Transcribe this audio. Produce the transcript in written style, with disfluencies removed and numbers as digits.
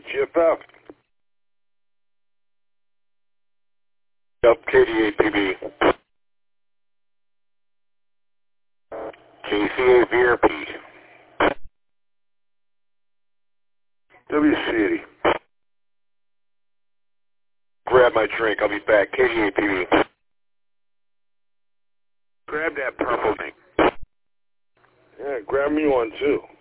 GFF. Yep, KDAPB. KCAVRP. WCity. Grab my drink. I'll be back. KDAPB. Grab that purple thing. Yeah, grab me one too.